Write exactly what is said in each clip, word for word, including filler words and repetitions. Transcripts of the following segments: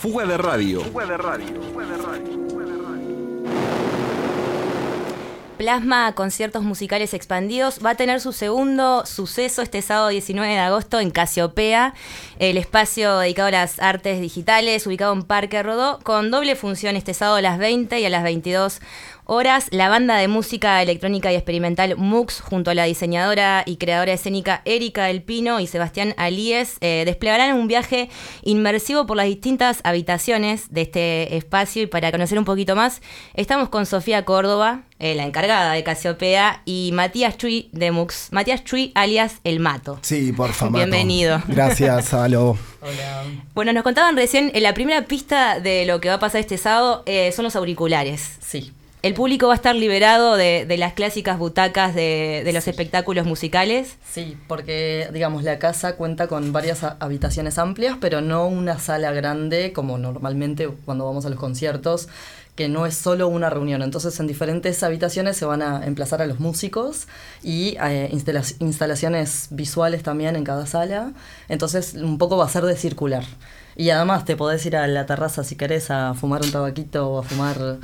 Fuga de radio. Fuga de radio. Fuga de radio. Plasma Conciertos Musicales Expandidos va a tener su segundo suceso este sábado diecinueve de agosto en Casiopea, el espacio dedicado a las artes digitales, ubicado en Parque Rodó, con doble función este sábado a las veinte y a las veintidós horas. La banda de música electrónica y experimental Mux, junto a la diseñadora y creadora escénica Erika del Pino y Sebastián Alíes, eh, desplegarán un viaje inmersivo por las distintas habitaciones de este espacio. Y para conocer un poquito más, estamos con Sofía Córdoba, eh, la encargada de Casiopea, y Matías Chuy de Mux. Matías Chuy, alias El Mato. Sí, por favor. Bienvenido. Gracias, Alo. Hola. Bueno, nos contaban recién, en la primera pista de lo que va a pasar este sábado eh, son los auriculares. Sí. El público va a estar liberado de, de las clásicas butacas de, de los Sí. espectáculos musicales. Sí, porque, digamos, la casa cuenta con varias a- habitaciones amplias, pero no una sala grande como normalmente cuando vamos a los conciertos, que no es solo una reunión. Entonces, en diferentes habitaciones se van a emplazar a los músicos y eh, instala- instalaciones visuales también en cada sala. Entonces, un poco va a ser de circular. Y además te podés ir a la terraza si querés a fumar un tabaquito o a fumar...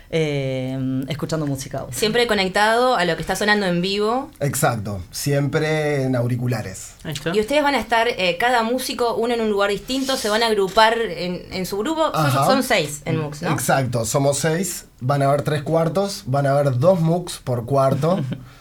Eh, escuchando música. Siempre conectado a lo que está sonando en vivo. Exacto, siempre en auriculares. Ahí está. Y ustedes van a estar, eh, cada músico, uno en un lugar distinto, se van a agrupar en, en su grupo. Son, Ajá. son seis en Mux, ¿no? Exacto, somos seis, van a haber tres cuartos, van a haber dos MUX por cuarto.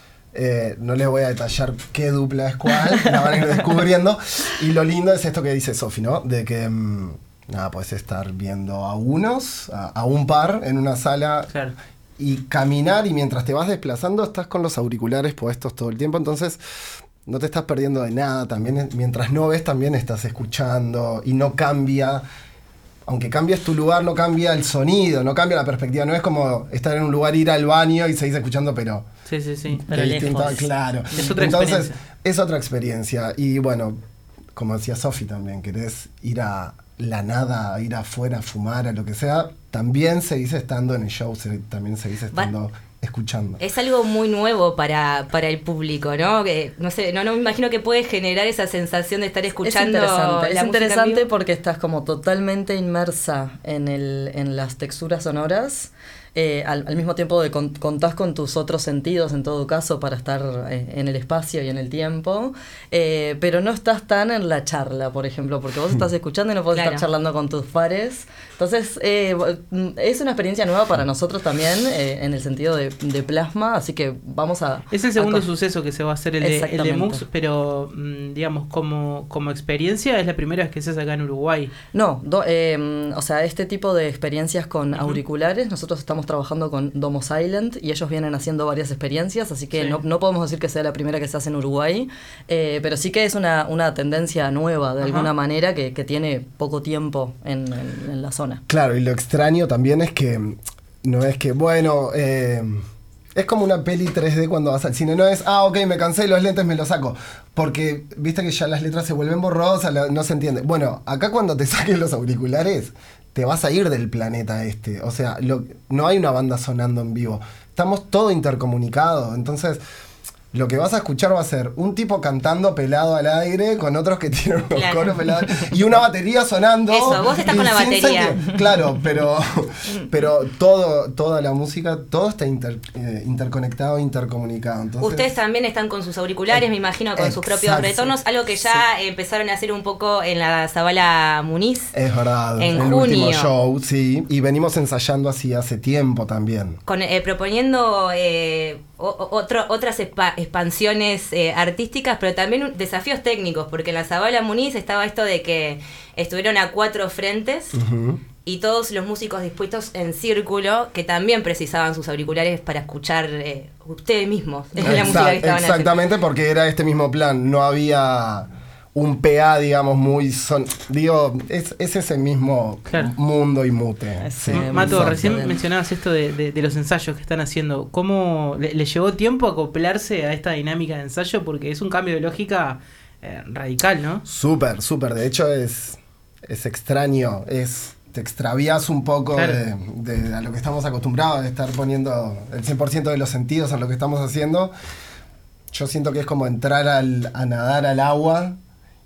Eh, no les voy a detallar qué dupla es cuál, la van a ir descubriendo. Y lo lindo es esto que dice Sofi, ¿no? De que... mmm, nada, puedes estar viendo a unos, a, a un par en una sala, Claro. y caminar, y mientras te vas desplazando estás con los auriculares puestos todo el tiempo, entonces no te estás perdiendo de nada. También mientras no ves, también estás escuchando, y no cambia, aunque cambies tu lugar, no cambia el sonido, no cambia la perspectiva. No es como estar en un lugar, ir al baño y seguís escuchando, pero... Sí, sí, sí. Pero qué lejos. distinto, claro. Es otra Entonces, experiencia. es otra experiencia. Y bueno, como decía Sofi también, querés ir a la nada, a ir afuera a fumar, a lo que sea, también seguís estando en el show, se, también seguís estando escuchando. Es algo muy nuevo para, para el público, ¿no? Que, no sé, no, no me imagino que puede generar esa sensación de estar escuchando Es interesante, la es música en interesante vivo. porque estás como totalmente inmersa en, el, en las texturas sonoras. Eh, al, al mismo tiempo de con, contás con tus otros sentidos en todo caso para estar eh, en el espacio y en el tiempo, eh, pero no estás tan en la charla, por ejemplo, porque vos estás escuchando y no podés Claro. estar charlando con tus pares. Entonces eh, es una experiencia nueva para nosotros también, eh, en el sentido de, de Plasma, así que vamos a... Es el segundo a co- suceso que se va a hacer el de, el de Exactamente. Mux, pero mm, digamos, como, como experiencia es la primera vez que se hace acá en Uruguay. No, do- eh, o sea, este tipo de experiencias con Ujú. auriculares, nosotros estamos trabajando con Domo Silent y ellos vienen haciendo varias experiencias, así que Sí. no, no podemos decir que sea la primera que se hace en Uruguay, eh, pero sí que es una, una tendencia nueva de Ajá. alguna manera que, que tiene poco tiempo en, en- en la zona. Claro, y lo extraño también es que no es que, bueno, eh, es como una peli tres D cuando vas al cine. No es, ah, ok, me cansé, los lentes me los saco. Porque viste que ya las letras se vuelven borrosas, la- no se entiende. Bueno, acá cuando te saques los auriculares, te vas a ir del planeta este. O sea, lo- no hay una banda sonando en vivo. Estamos todo intercomunicados. Entonces, lo que vas a escuchar va a ser un tipo cantando pelado al aire con otros que tienen unos Claro. coros pelados y una batería sonando. Eso, vos estás y con la sin batería. sentido. Claro, pero, pero todo, toda la música, todo está inter- eh, interconectado, intercomunicado. Entonces, Ustedes también están con sus auriculares, me imagino, con sus propios Exacto. retornos, algo que ya empezaron a hacer un poco en la Zabala Muniz, es verdad, en el último junio. show, sí, y venimos ensayando así hace tiempo también. con, eh, proponiendo eh, o- o- otro- otras expa- expansiones eh, artísticas, pero también un- desafíos técnicos, porque en la Zabala Muniz estaba esto de que estuvieron a cuatro frentes Ujú. y todos los músicos dispuestos en círculo, que también precisaban sus auriculares para escuchar eh, ustedes mismos la Exact- música que estaban haciendo. exactamente, porque era este mismo plan, no había un P A, digamos, muy... Son, digo, es, es ese mismo Claro. mundo y mute. Es, Sí, eh, Mato, exacto. recién mencionabas esto de, de- de los ensayos que están haciendo. ¿Cómo le, le llevó tiempo acoplarse a esta dinámica de ensayo? Porque es un cambio de lógica eh, radical, ¿no? Súper, súper. De hecho, es, es extraño. Es, te extravías un poco Claro. de, de a lo que estamos acostumbrados, de estar poniendo el cien por ciento de los sentidos en lo que estamos haciendo. Yo siento que es como entrar al, a nadar al agua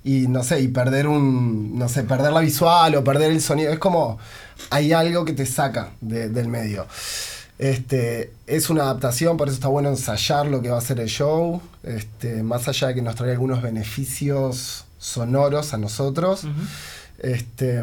y no sé, y perder un, no sé, perder la visual o perder el sonido. Es como, hay algo que te saca de, del medio. Este, es una adaptación, por eso está bueno ensayar lo que va a ser el show, este, más allá de que nos trae algunos beneficios sonoros a nosotros. Uh-huh. Este,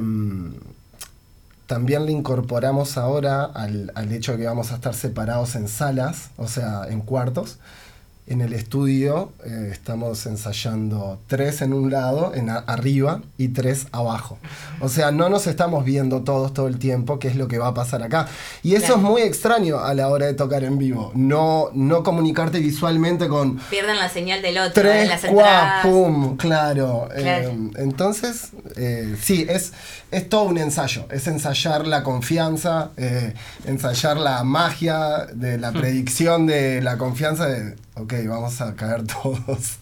también le incorporamos ahora al, al hecho de que vamos a estar separados en salas, o sea, en cuartos. En el estudio eh, estamos ensayando tres en un lado, en a, arriba, y tres abajo. O sea, no nos estamos viendo todos todo el tiempo, que es lo que va a pasar acá. Y eso claro. es muy extraño a la hora de tocar en vivo. No, no comunicarte visualmente con... Pierden la señal del otro, tres, en las cuá, entradas. pum, claro. claro. Eh, entonces, eh, sí, es, es todo un ensayo. Es ensayar la confianza, eh, ensayar la magia de la predicción de la confianza de... Ok, vamos a caer todos.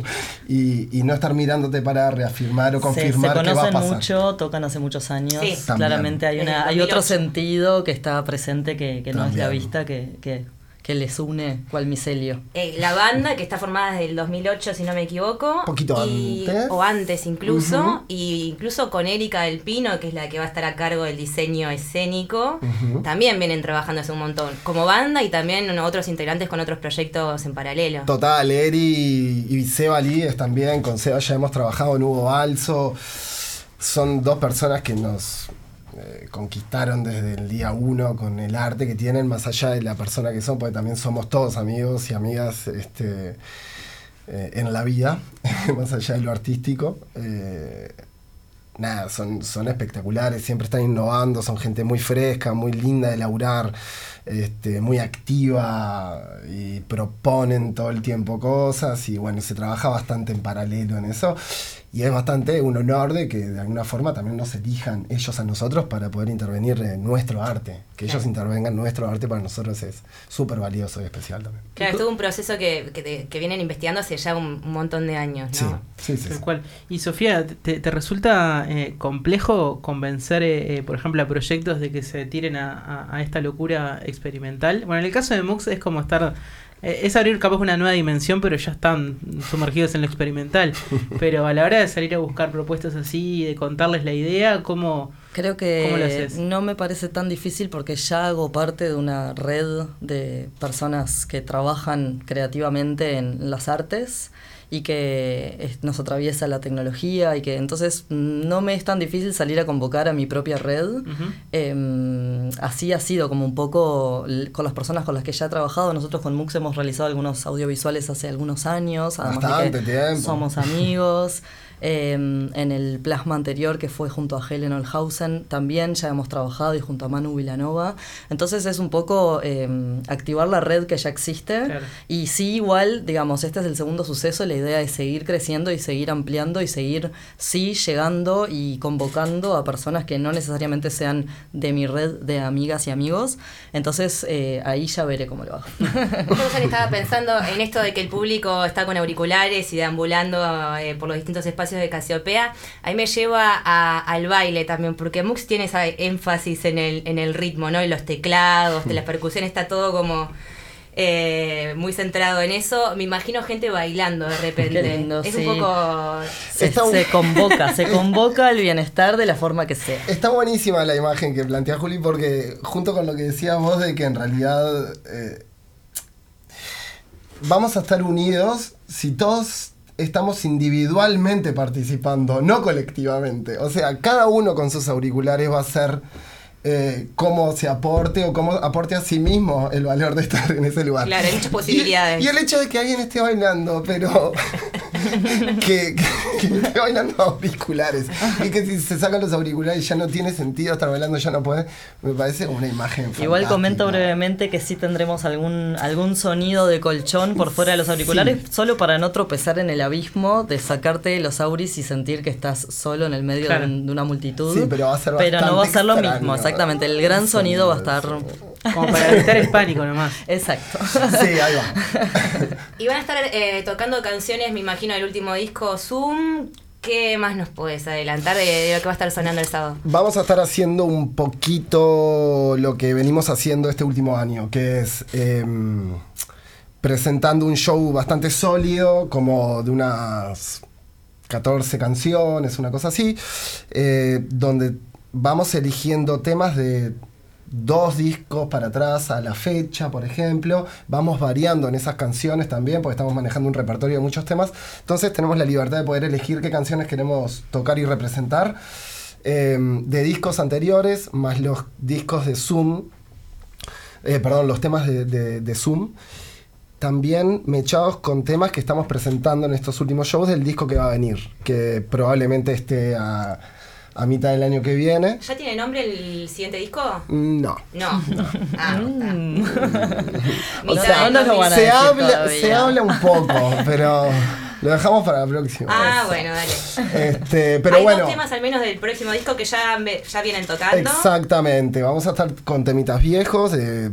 y, y no estar mirándote para reafirmar o confirmar qué qué va a pasar. Se conocen mucho, tocan hace muchos años. Sí. Claramente hay, una, hay otro sentido que está presente que, que no es la vista que, que, que les une cual micelio. Eh, la banda, que está formada desde el dos mil ocho, si no me equivoco. Un poquito y, antes. O antes incluso. Uh-huh. Y incluso con Erika del Pino, que es la que va a estar a cargo del diseño escénico. Uh-huh. También vienen trabajando hace un montón. Como banda y también otros integrantes con otros proyectos en paralelo. Total, Eri y Seba Líes también. Con Seba ya hemos trabajado en Hugo Balso. Son dos personas que nos... Eh, conquistaron desde el día uno con el arte que tienen, más allá de la persona que son, porque también somos todos amigos y amigas este, eh, en la vida, más allá de lo artístico. Eh, nada, son, son espectaculares, siempre están innovando, son gente muy fresca, muy linda de laburar, este, muy activa y proponen todo el tiempo cosas y bueno, se trabaja bastante en paralelo en eso. Y es bastante un honor de que de alguna forma también nos elijan ellos a nosotros para poder intervenir en nuestro arte. Que ellos intervengan en nuestro arte para nosotros es súper valioso y especial también. Claro, es todo un proceso que, que, que vienen investigando hace ya un, un montón de años, ¿no? Sí, sí, sí. Tal sí. cual. Y Sofía, ¿te, te resulta eh, complejo convencer, eh, por ejemplo, a proyectos de que se tiren a, a, a esta locura experimental? Bueno, en el caso de Mux es como estar... Es abrir capaz una nueva dimensión, pero ya están sumergidos en lo experimental. Pero a la hora de salir a buscar propuestas así, de contarles la idea, ¿cómo, Creo que cómo lo haces? No me parece tan difícil porque ya hago parte de una red de personas que trabajan creativamente en las artes y que nos atraviesa la tecnología y que entonces no me es tan difícil salir a convocar a mi propia red. Uh-huh. Eh, así ha sido como un poco con las personas con las que ya he trabajado. Nosotros con Mux hemos realizado algunos audiovisuales hace algunos años, además Bastante de que tiempo. somos amigos. Eh, en el plasma anterior que fue junto a Helen Olhausen también ya hemos trabajado y junto a Manu Vilanova, entonces es un poco eh, activar la red que ya existe. Claro. Y sí, igual, digamos, este es el segundo suceso, la idea es seguir creciendo y seguir ampliando y seguir sí llegando y convocando a personas que no necesariamente sean de mi red de amigas y amigos, entonces eh, ahí ya veré cómo lo hago. Yo estaba pensando en esto de que el público está con auriculares y deambulando eh, por los distintos espacios de Casiopea, ahí me lleva a, al baile también, porque Mux tiene esa énfasis en el, en el ritmo, ¿no? En los teclados, de la percusión, está todo como eh, muy centrado en eso. Me imagino gente bailando de repente. Qué lindo, es sí. un poco... Se, se convoca, se convoca el bienestar de la forma que sea. Está buenísima la imagen que plantea Juli, porque junto con lo que decías vos de que en realidad eh, vamos a estar unidos si todos estamos individualmente participando, no colectivamente. O sea, cada uno con sus auriculares va a ser eh, cómo se aporte o cómo aporte a sí mismo el valor de estar en ese lugar. Claro, hay muchas posibilidades. Y, y el hecho de que alguien esté bailando, pero que, que, que esté bailando auriculares, y que si se sacan los auriculares ya no tiene sentido estar bailando, ya no puede, me parece una imagen fantástica. Igual comento brevemente que sí tendremos algún algún sonido de colchón por fuera de los auriculares, sí, solo para no tropezar en el abismo de sacarte los auris y sentir que estás solo en el medio, claro, de, un, de una multitud. Sí, pero va a ser pero no va a ser lo extraño. mismo, exactamente. El gran sonido va a estar... Como para evitar el pánico nomás. Exacto. Sí, ahí va. Y van a estar eh, tocando canciones, me imagino, del último disco Zoom. ¿Qué más nos puedes adelantar de, de lo que va a estar sonando el sábado? Vamos a estar haciendo un poquito lo que venimos haciendo este último año, que es eh, presentando un show bastante sólido, como de unas catorce canciones, una cosa así, eh, donde vamos eligiendo temas de dos discos para atrás a la fecha, por ejemplo. Vamos variando en esas canciones también, porque estamos manejando un repertorio de muchos temas. Entonces tenemos la libertad de poder elegir qué canciones queremos tocar y representar. Eh, de discos anteriores, más los discos de Zoom. Eh, perdón, los temas de, de, de Zoom. También mechados con temas que estamos presentando en estos últimos shows del disco que va a venir. Que probablemente esté a... a mitad del año que viene. ¿Ya tiene nombre el siguiente disco? No. No. Ah, Mm. O Mitad sea, del no lo van a se, decir habla, todavía. se habla un poco, pero lo dejamos para la próxima. Ah, bueno, dale. Este, pero Hay bueno. dos temas al menos del próximo disco que ya, me- ya vienen tocando. Exactamente. Vamos a estar con temitas viejos, eh,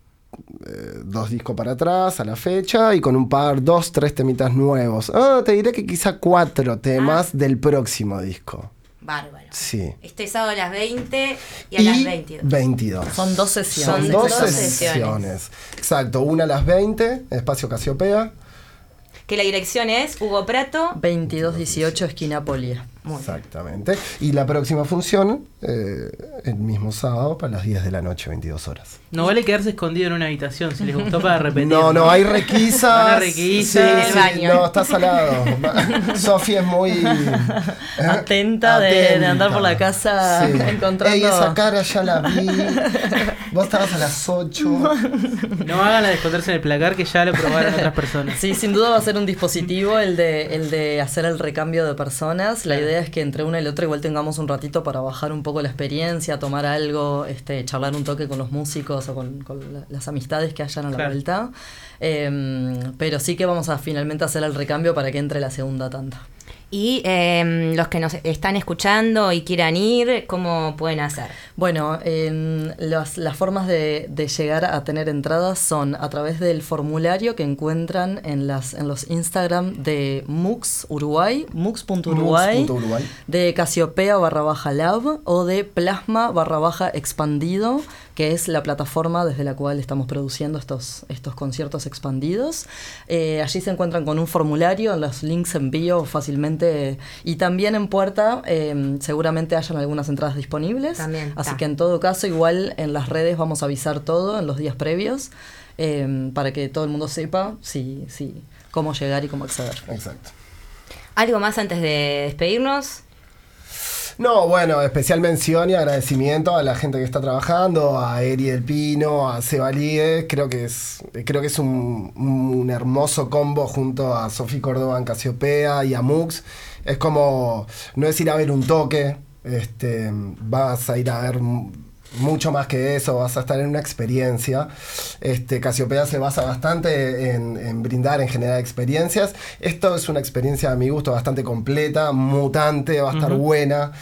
eh, dos discos para atrás a la fecha, y con un par, dos, tres temitas nuevos. Ah, te diré que quizá cuatro temas Ah. del próximo disco. Bárbaro. Sí. Este sábado a las veinte y a las veintidós. veintidós. Son dos sesiones. Son Son dos dos sesiones. sesiones. Exacto, una a las veinte, Espacio Casiopea. Que la dirección es Hugo Prato. veintidós dieciocho, esquina Polia. Muy bien. Exactamente. Y la próxima función, eh, el mismo sábado, para las diez de la noche, veintidós horas. No vale quedarse escondido en una habitación, si les gustó para repetir. No, no, hay requisas. Una requisa. Sí, En el sí, baño. no, está salado. Sofi es muy... ¿eh? Atenta de- de andar por la casa encontrando- Ey, esa cara ya la vi. Vos estabas a las ocho. No hagan la de esconderse en el placar, que ya lo probaron otras personas. Sí, sin duda va a ser un dispositivo el de, el de hacer el recambio de personas. La idea es que entre una y la otra igual tengamos un ratito para bajar un poco la experiencia, tomar algo, este, charlar un toque con los músicos o con, con la- las amistades que hayan a la Claro. vuelta. Eh, pero sí que vamos a finalmente hacer el recambio para que entre la segunda tanda. Y eh, los que nos están escuchando y quieran ir, ¿cómo pueden hacer? Bueno, en las, las formas de, de llegar a tener entradas son a través del formulario que encuentran en las en los Instagram de Mux Uruguay, mux.uruguay, Mux.uruguay. de Casiopea barra baja lab o de Plasma barra baja expandido, que es la plataforma desde la cual estamos produciendo estos, estos conciertos expandidos. Eh, allí se encuentran con un formulario, en los links en bio fácilmente, y también en puerta eh, seguramente hayan algunas entradas disponibles. También, Así ta. que en todo caso, igual en las redes vamos a avisar todo en los días previos eh, para que todo el mundo sepa si, si, cómo llegar y cómo acceder. Exacto. ¿Algo más antes de despedirnos? No, bueno, especial mención y agradecimiento a la gente que está trabajando, a Eri del Pino, a Seba Líez. Creo que es, creo que es un, un hermoso combo junto a Sofi Córdoba en Casiopea y a Mux. Es como, no es ir a ver un toque, este, vas a ir a ver m- mucho más que eso, vas a estar en una experiencia. Este, Casiopea se basa bastante en, en brindar, en generar experiencias. Esto es una experiencia a mi gusto bastante completa, mutante, va a estar Ujú. buena.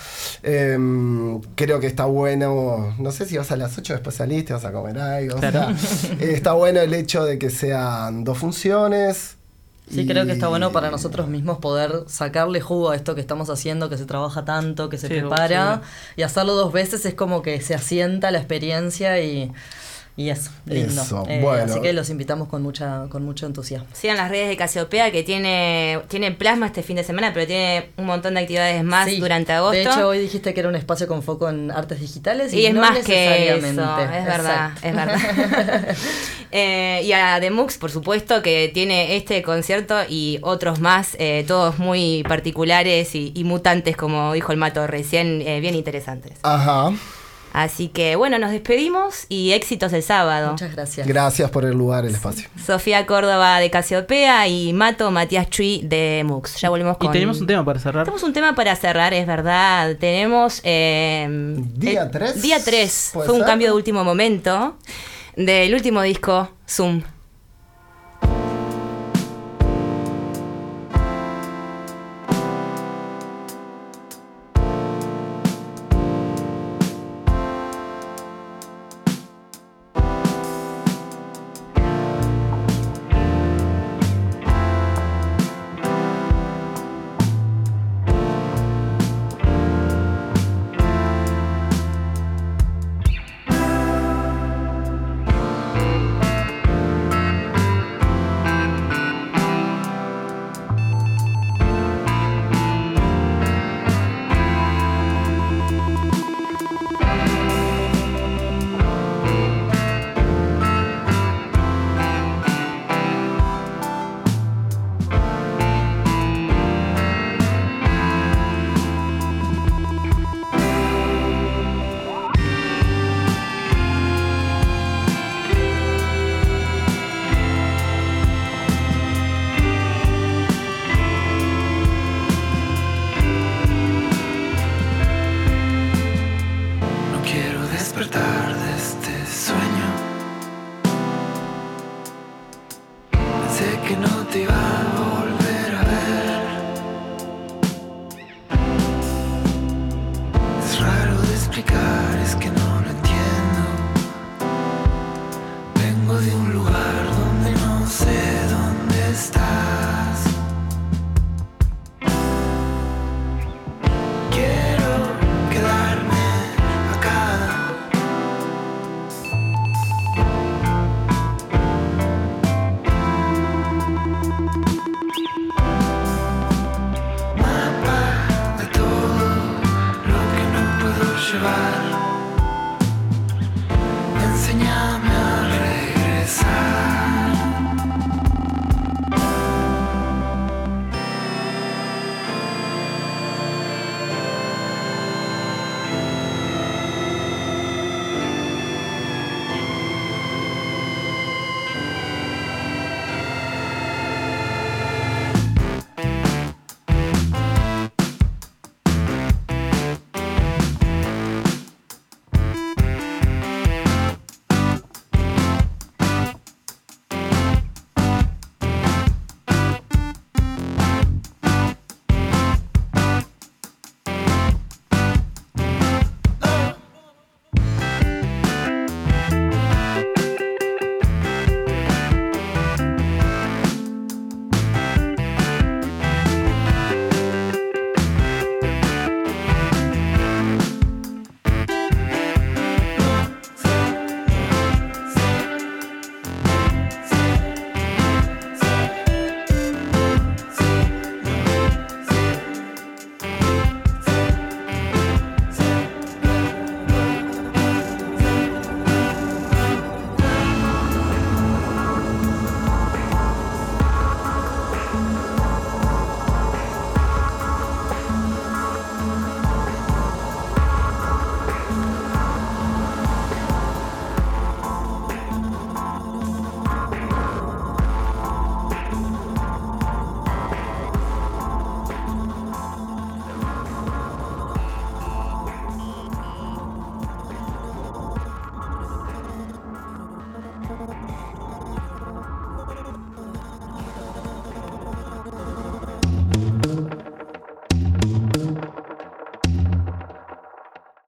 Em, creo que está bueno, no sé si vas a las ocho, después saliste, vas a comer algo. o Claro. sea, eh, está bueno el hecho de que sean dos funciones. Sí, y- creo que está bueno para nosotros mismos poder sacarle jugo a esto que estamos haciendo, que se trabaja tanto, que se Sí, prepara, seguro. y hacerlo dos veces es como que se asienta la experiencia y, y eso, lindo. Eso, Eh, bueno. Así que los invitamos con mucha con mucho entusiasmo. Sigan las redes de Casiopea, que tiene, tiene Plasma este fin de semana, pero tiene un montón de actividades más Sí, durante agosto. De hecho, hoy dijiste que era un espacio con foco en artes digitales y, Y es no más que eso, necesariamente. es verdad, Exacto. es verdad. Eh, y a The Mux, por supuesto, que tiene este concierto y otros más, eh, todos muy particulares y, y mutantes, como dijo el Mato recién, eh, bien interesantes. Ajá. Así que bueno, nos despedimos y éxitos el sábado. Muchas gracias. Gracias por el lugar, el espacio. Sofía Córdoba de Casiopea y Mato Matías Chui de Mux. Ya volvemos Y con... tenemos un tema para cerrar. Tenemos un tema para cerrar, es verdad. Tenemos... eh, ¿Día el- tres? Día tres. ¿Puede Fue un ser? cambio de último momento del último disco, Zoom. Thank despertar.